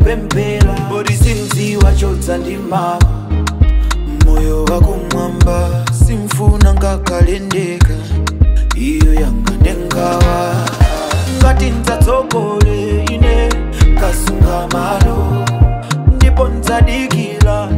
kupempela bodi sinziwa chodza ndi mama moyo wako mwamba simfuna ngakalendeka iyo yanga ndengawa ngati nzatsogole ine kasunga malo ndipo nzadikila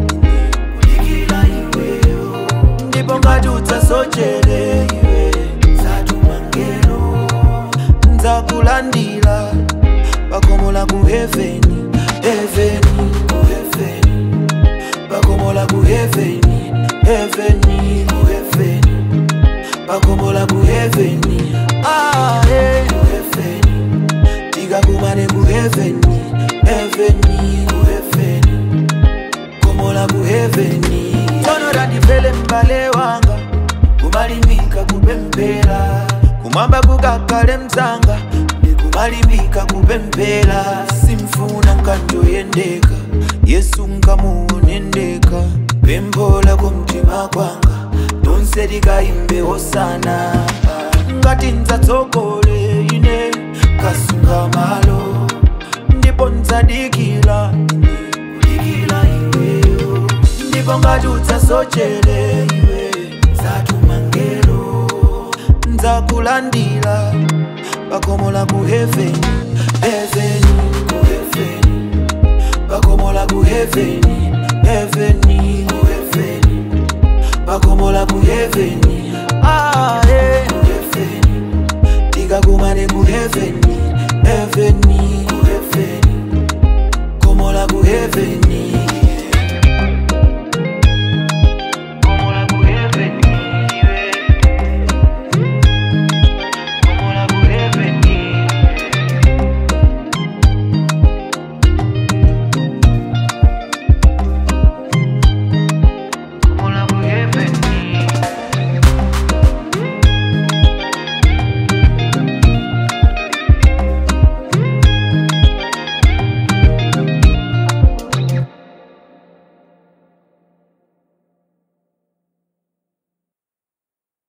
iweyo ndipo ngati udzasochele iwe zatumangelo nzakulandila pakomola ku heaveni heaveni ku heaveni pakomola ku heaveni heaveni ku heaveni pakomola ku heaveni ku heaveni tiga kumane ku heaveni heaveni ku heaveni komola ku heaveni tono randivele mbale wanga kumalimbika kupempela kumamba kukakale mzanga ndikumalimika kupempela simfuna nkanjoyendeka Yesu nkamuonendeka pembola kumtima kwanga tonse likaimbe hosana ngati nzatsogole ine kasunga malo ndipo nzadikila iweyo ndipo ngati udzasochele iwe zatumangelo nzakulandila pakomola ku heaveni heaveni ku heaveni pakomola ku heaveni heaveni ku heaveni pakomola ku heaveni